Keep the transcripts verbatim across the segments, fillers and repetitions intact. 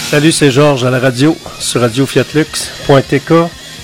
Salut, c'est Georges à la radio, sur radio fiat lux point t k.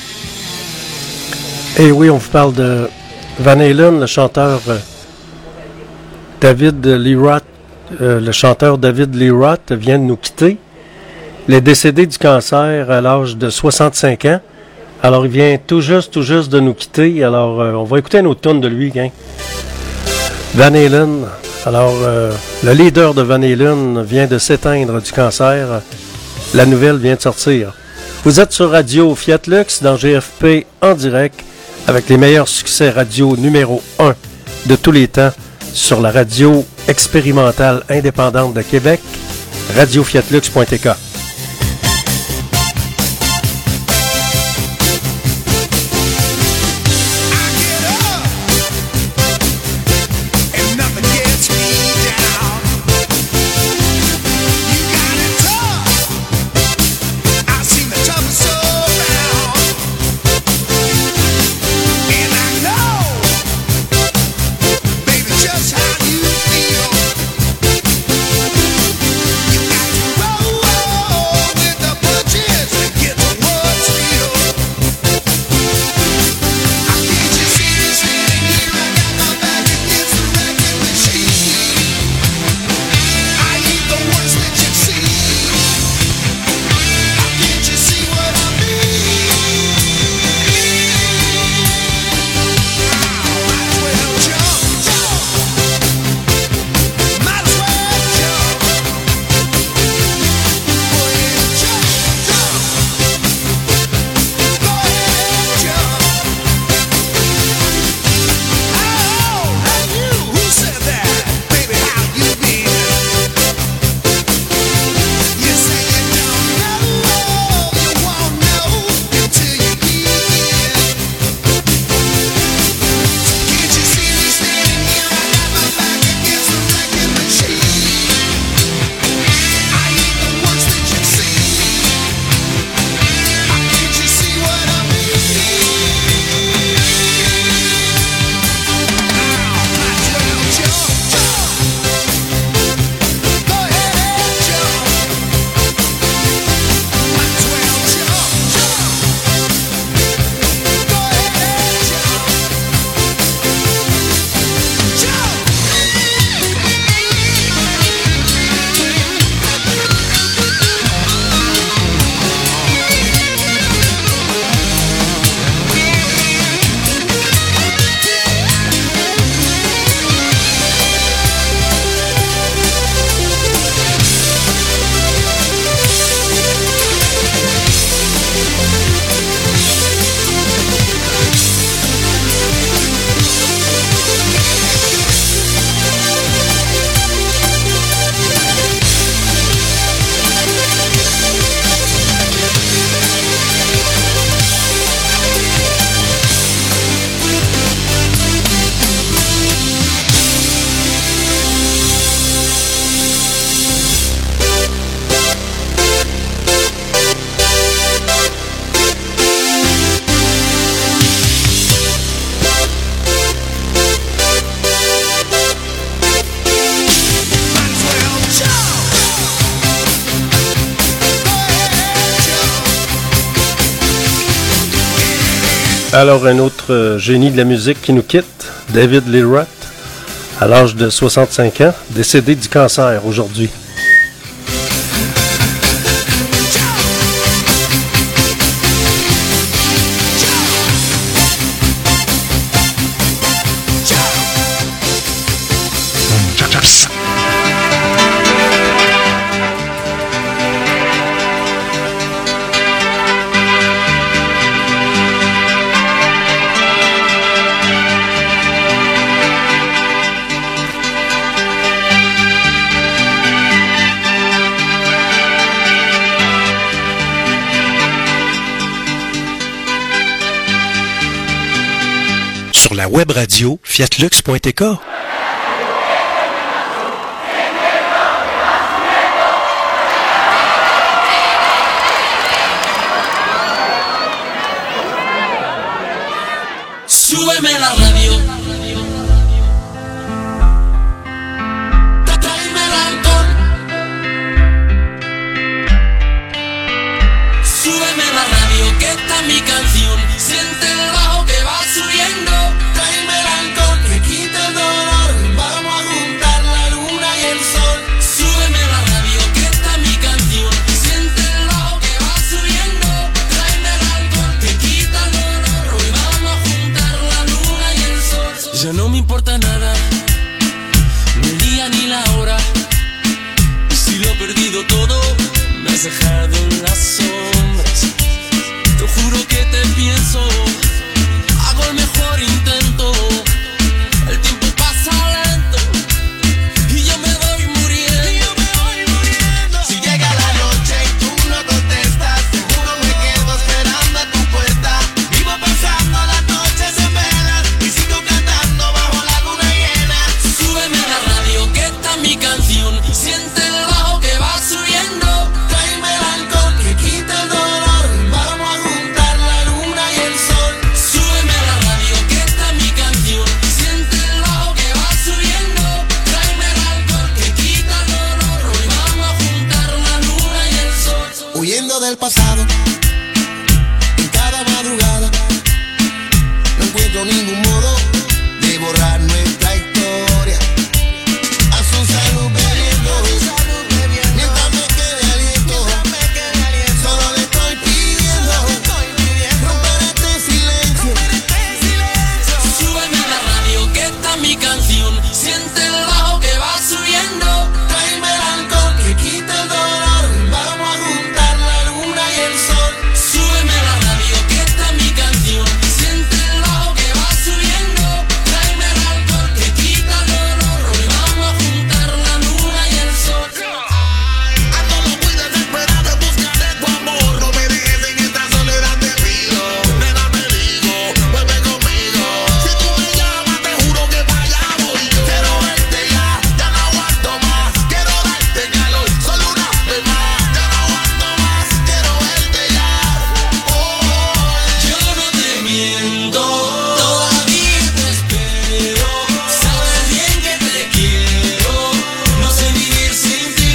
Et oui, on vous parle de Van Halen, le chanteur euh, David Lee Roth. Euh, le chanteur David Lee Roth vient de nous quitter. Il est décédé du cancer à l'âge de soixante-cinq ans. Alors, il vient tout juste, tout juste de nous quitter. Alors, euh, on va écouter une autre tonne de lui, hein. Van Halen. Alors, euh, le leader de Van Halen vient de s'éteindre du cancer. La nouvelle vient de sortir. Vous êtes sur Radio Fiat Lux dans G F P en direct avec les meilleurs succès radio numéro un de tous les temps sur la radio expérimentale indépendante de Québec, radio fiat lux point t k. Alors, un autre euh, génie de la musique qui nous quitte, David Lee Roth, à l'âge de soixante-cinq ans, décédé du cancer aujourd'hui. Sur la web radio fiat lux point t k. Súbeme la radio. Tráeme el alcohol. Súbeme la radio que está mi canción. Siente el bajo que va subiendo. Tráeme el alcohol que quita el dolor. Vamos a juntar la luna y el sol. Súbeme la radio que está mi canción. Siente el bajo que va subiendo. Tráeme el alcohol que quita el dolor. Hoy vamos a juntar la luna y el sol. Ya no me importa nada, ni el día ni la hora. Si lo he perdido todo, me has dejado en las sombras. Te juro que te pienso, hago el mejor intento. El tiempo pasa lento y yo me voy muriendo, y yo me voy muriendo. Si llega la noche y tú no contestas, seguro me quedo esperando a tu puerta. Vivo pasando las noches en velas y sigo cantando bajo la luna llena. Súbeme la radio que está mi canción. Siente el bajo que va subiendo. Tráeme el alcohol que quita el dolor. Vamos a juntar la luna y el sol. Súbeme la radio que está mi canción. Siente el bajo que va subiendo. Tráeme el alcohol que quita el dolor. Hoy vamos a juntar la luna y el sol. Huyendo del pasado, en cada madrugada, no encuentro ningún modo de borrar nuestra historia. A su salud bebiendo, mientras me quede aliento, solo le estoy pidiendo romper este silencio. Súbeme la radio que está mi canción. Siente el bajo que va subiendo. Tráeme el alcohol que quita el dolor. Vamos a juntar la luna y el sol. Súbeme la radio que está mi canción. Siente el bajo que va subiendo. Tráeme el alcohol que quita el dolor. Hoy vamos a juntar la luna y el sol. Ando lo muy desesperado en busca de tu amor. No me dejes en esta soledad, te pido. Nena, te digo, vuelve conmigo. Si tú me llamas, te juro que para allá voy yo. Quiero verte ya, ya no aguanto más. Quiero darte calor, solo una vez más. Ya no aguanto más, quiero verte ya. Oh, Yo no te miento, todavía te espero. Sabes bien que te quiero, no sé vivir sin ti.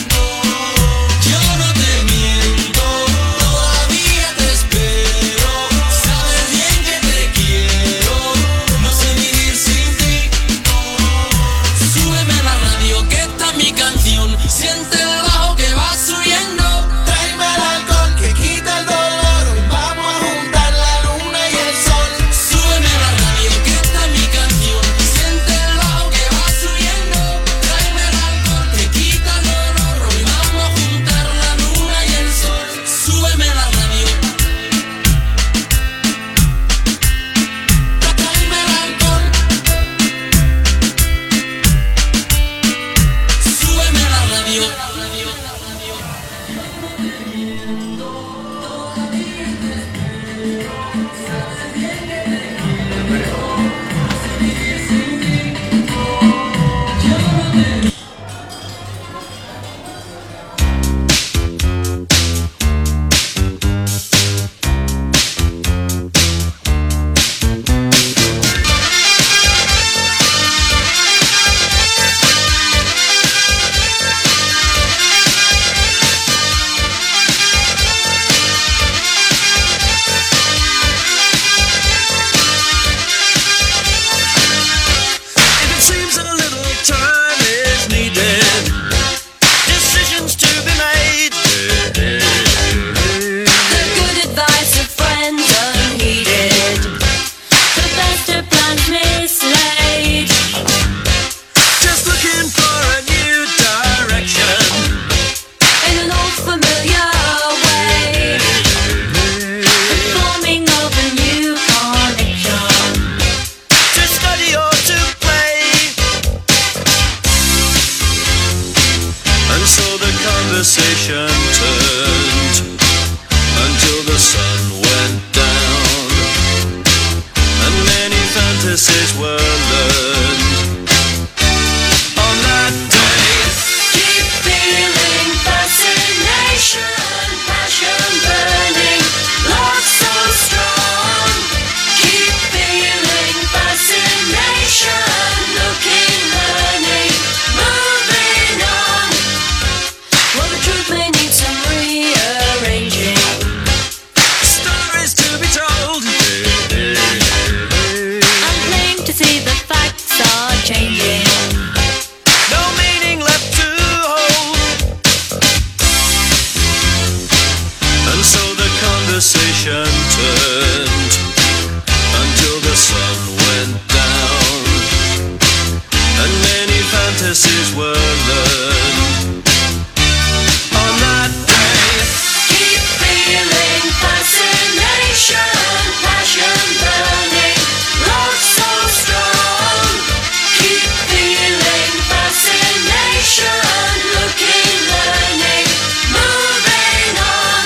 Yo no te miento, todavía te espero. Sabes bien que te quiero, no sé vivir sin ti. Súbeme la radio que está mi canción. Siente el bajo que va subiendo. Tráeme el alcohol que quita el dolor. Hoy vamos a juntar la luna y el sol. Súbeme la radio que está mi canción. Siente el bajo que va subiendo. Tráeme el alcohol que quita el dolor. Hoy vamos a juntar la luna y el sol. Súbeme la radio. Tráeme el alcohol. Súbeme la radio. if it seems a little time is needed, decisions to be made. The good advice of friends unheeded, the best of plans mislaid. Just looking for a new direction. In an old familiar way, the forming of a new connection. To study or to play. And so the conversation turned until the sun went down, and many fantasies were learned on that day. Keep feeling fascination, passion burning, love so strong. Keep feeling fascination, looking, learning, moving on. Well, the truth may need some rearranging. conversation turned until the sun went down, and many fantasies were learned on that day. Keep feeling fascination, passion burning, love so strong. Keep feeling fascination, looking, learning, moving on.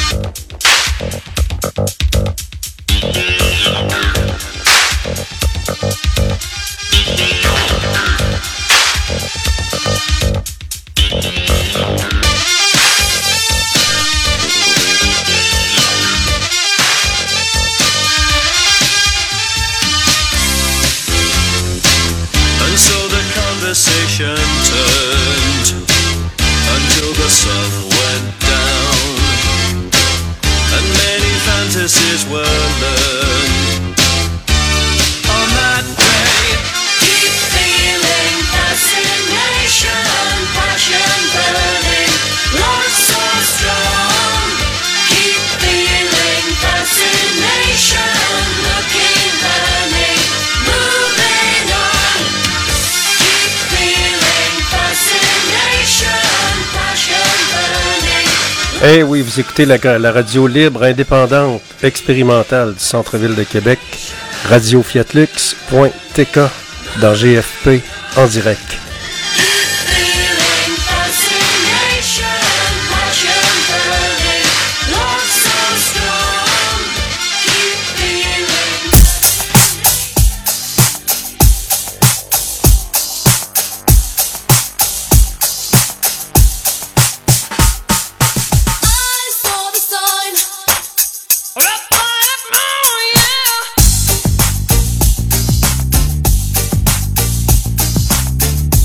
And so the conversation turned until the sun went down, and many fantasies were learned on that day. Keep feeling fascination, passion burning, love so strong. Keep feeling fascination, looking, learning, moving on. Keep feeling fascination, passion burning. Eh oui, vous écoutez la, la radio libre, indépendante, expérimentale du centre-ville de Québec, radio fiat lux point t k dans G F P en direct. Feeling fascination, passion burning, love so strong. Keep feeling. I saw the sign. Oh yeah.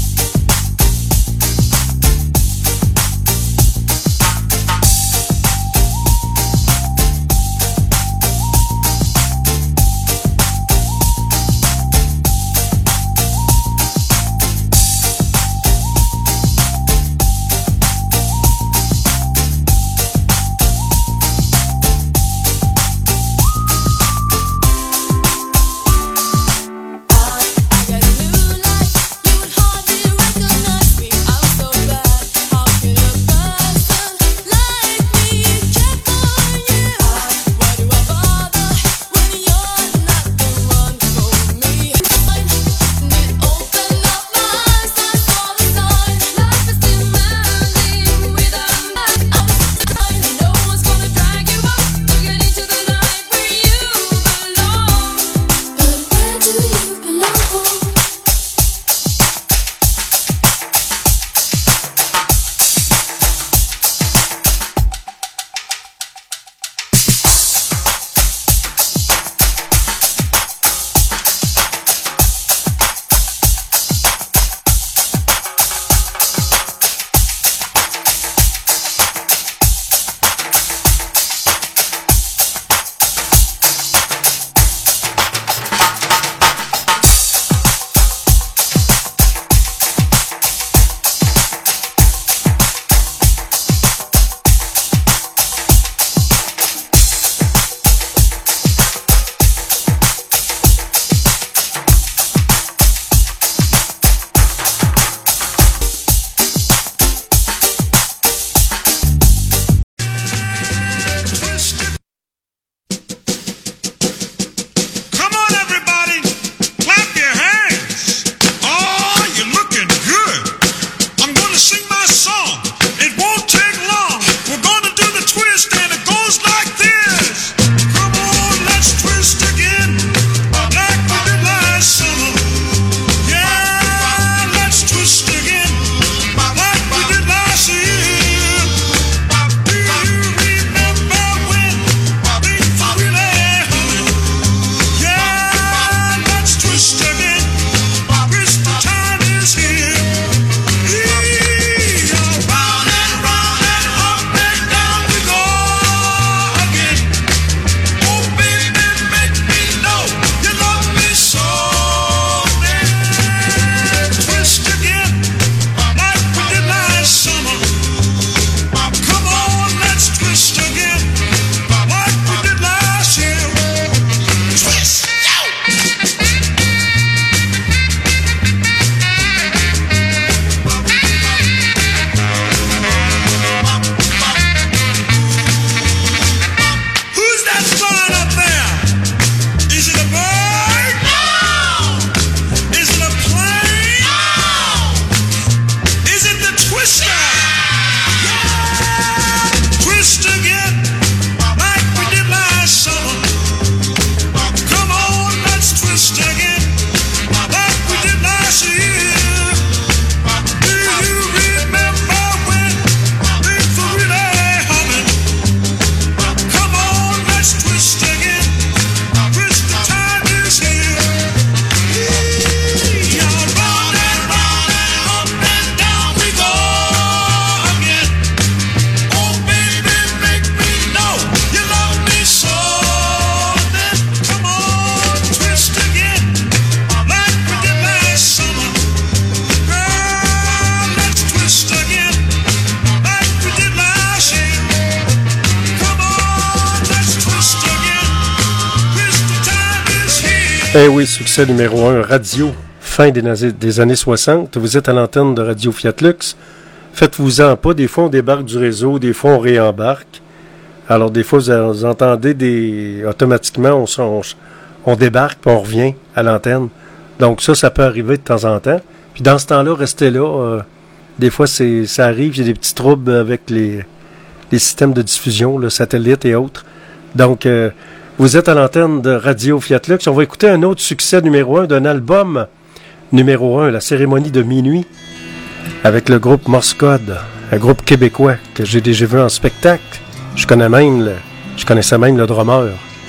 Eh oui, succès numéro un, radio, fin des, nazi- des années soixante. Vous êtes à l'antenne de Radio Fiat Lux. Faites-vous-en pas. Des fois, on débarque du réseau, des fois, on réembarque. Alors, des fois, vous, vous entendez des... Automatiquement, on, on, on débarque puis on revient à l'antenne. Donc, ça, ça peut arriver de temps en temps. Puis, dans ce temps-là, restez là. Euh, des fois, c'est, ça arrive. Il y a des petits troubles avec les, les systèmes de diffusion, le satellite et autres. Donc, euh, vous êtes à l'antenne de Radio Fiat Lux. On va écouter un autre succès numéro un d'un album numéro un, La cérémonie de minuit, avec le groupe Morse Code, un groupe québécois que j'ai déjà vu en spectacle. Je connais même le, je connaissais même le drummer.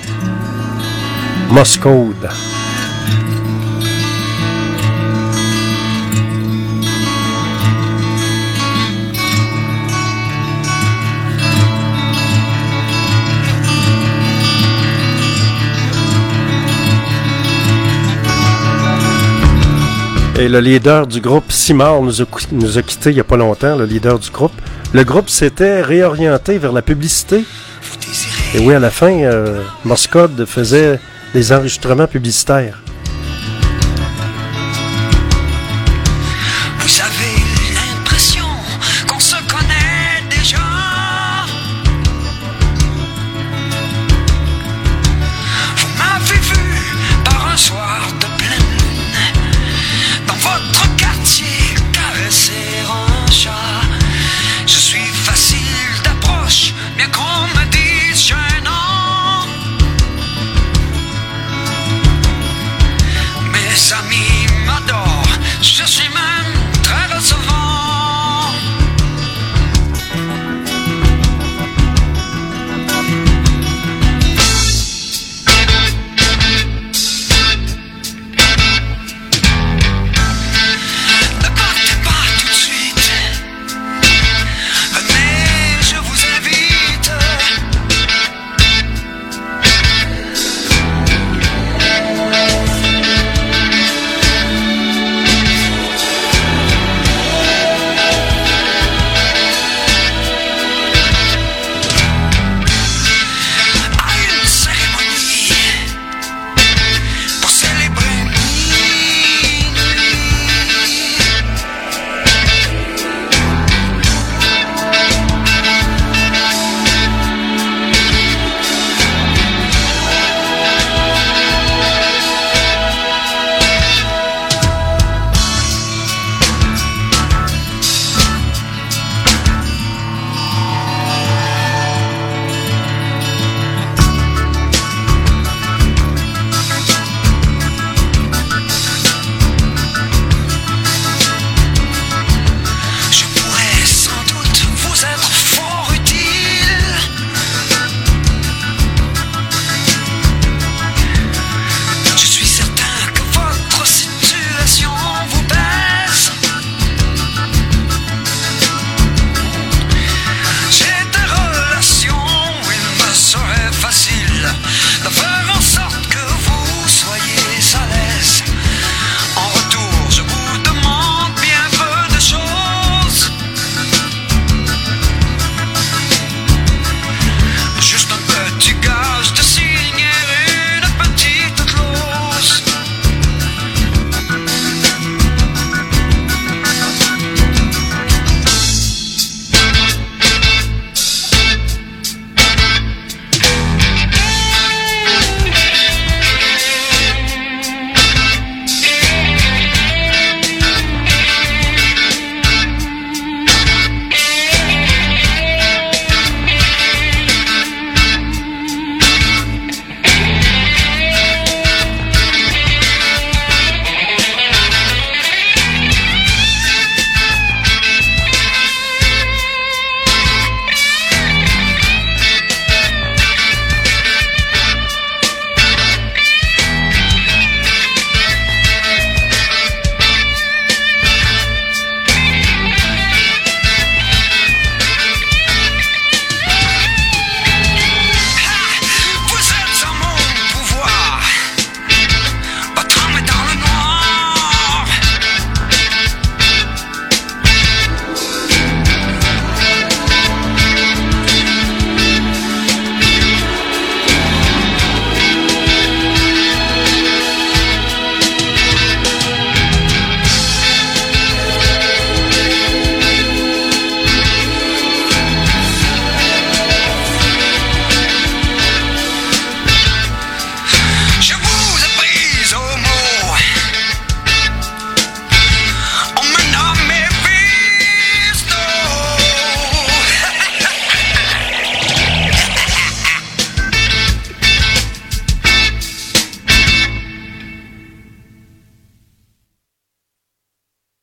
Morse Code. Et le leader du groupe, Simard, nous a, nous a quittés il n'y a pas longtemps, le leader du groupe. Le groupe s'était réorienté vers la publicité. Et oui, à la fin, euh, Morse Code faisait des enregistrements publicitaires.